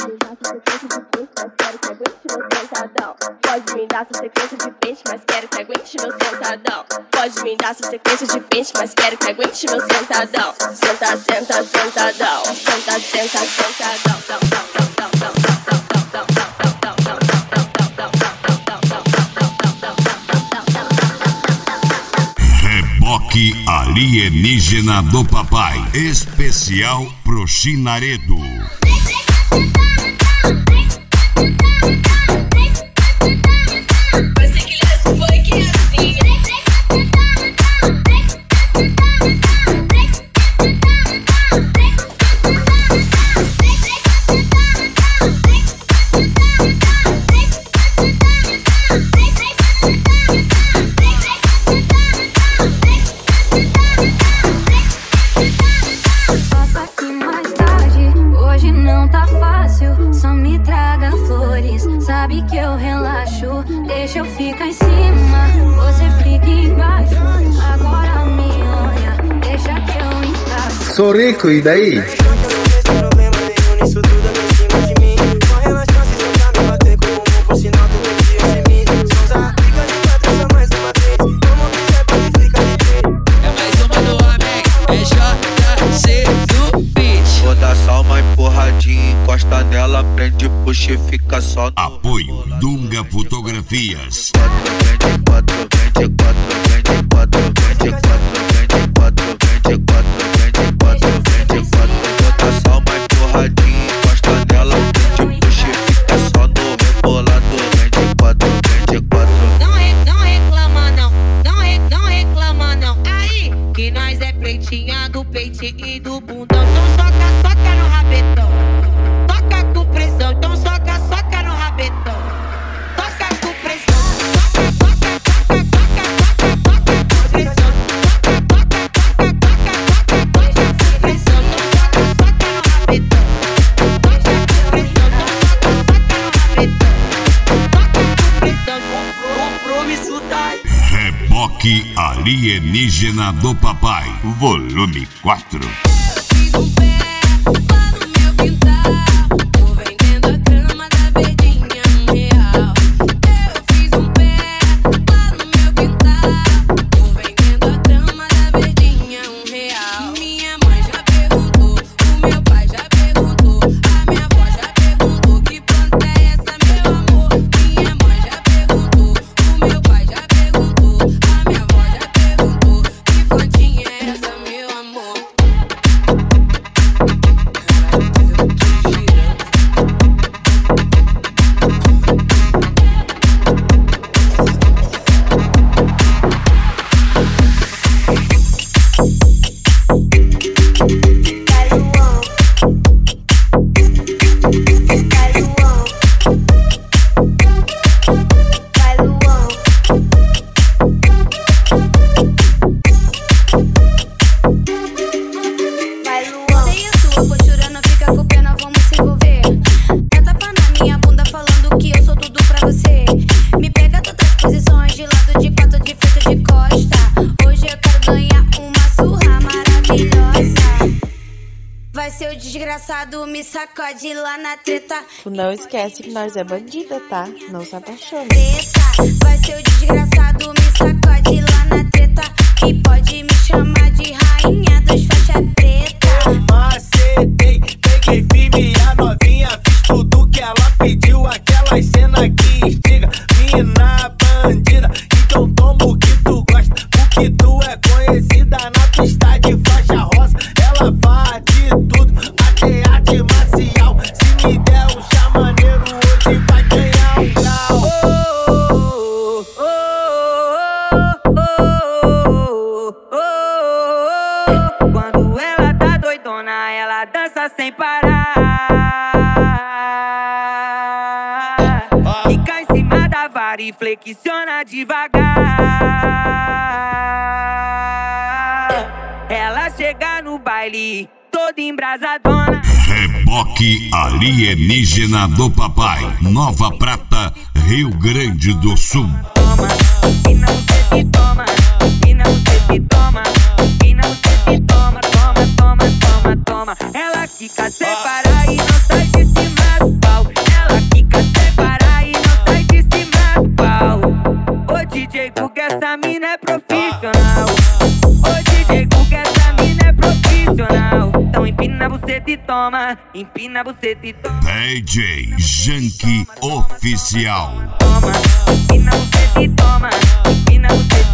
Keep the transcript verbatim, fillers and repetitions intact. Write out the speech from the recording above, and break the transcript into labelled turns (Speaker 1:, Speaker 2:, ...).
Speaker 1: Pode me dar sua sequência de pente, mas quero que aguente meu sentadão. Pode me dar sua sequência de pente, mas quero que aguente meu sentadão. Senta, senta, sentadão. Senta, senta, sentadão.
Speaker 2: Reboque alienígena do papai. Especial pro Chinaredo.
Speaker 3: Sabe que eu relaxo, deixa eu ficar em cima, você fica embaixo. Agora me olha, deixa que eu encaixo.
Speaker 4: Sou rico, e daí?
Speaker 5: Encosta nela, prende, puxa e fica só.
Speaker 2: Apoio Dunga Fotografias.
Speaker 5: Vende quatro, vende quatro, vende quatro, vende quatro, vende quatro, vende quatro, vende quatro, vende quatro. Bota só uma empurradinha, encosta nela, prende, puxa e fica só no rebolado. Vende quatro, vende quatro.
Speaker 6: Não, re, não reclama não, não, re, não reclama não. Aí, que nós é peitinha do peitinho e do bundão. Então soca, soca no rabetão. Toca com pressão, então soca, soca no rabetão. Toca com pressão, toca, toca, toca, toca, toca, toca com pressão. Toca, toca, toca, toca, toca com pressão. Então soca, soca no rabetão. Toca com pressão, então soca, soca no rabetão. Toca com pressão, compromisso tá aí.
Speaker 2: Reboque alienígena do papai, volume quatro.
Speaker 3: Desgraçado, me sacode lá na treta.
Speaker 7: Tu não esquece que nós é bandida, tá? Não se apaixona.
Speaker 3: Treta, vai ser o desgraçado, me sacode lá na treta. E pode me chamar de rainha dos faixa preta.
Speaker 8: Macetei, peguei firme a novinha, fiz tudo que ela pediu. Aquelas cenas que instiga, mina bandida. Então toma o que tu gosta, porque tu é conhecida na pista de faixa rosa. Ela faz de tudo, até arte marcial. Se me der um chá maneiro, hoje vai ganhar um grau. Oh, oh, oh, oh, oh, oh. Quando ela tá doidona, ela dança sem parar. Fica em cima da vara e flexiona devagar. Ela chega no baile toda embrasadona.
Speaker 2: Reboque alienígena do papai, Nova Prata, Rio Grande do Sul.
Speaker 8: Toma, e não se te toma, e não se te toma, e não se te toma, toma, toma, toma, toma. Ela quica sem parar e não sai de cima do
Speaker 4: essa mina é profissional. Ô D J Guga, essa mina é profissional. Então empina a buceta e toma, empina a buceta e toma.
Speaker 2: D J Janky Oficial.
Speaker 4: Toma, empina a buceta e toma, empina a buceta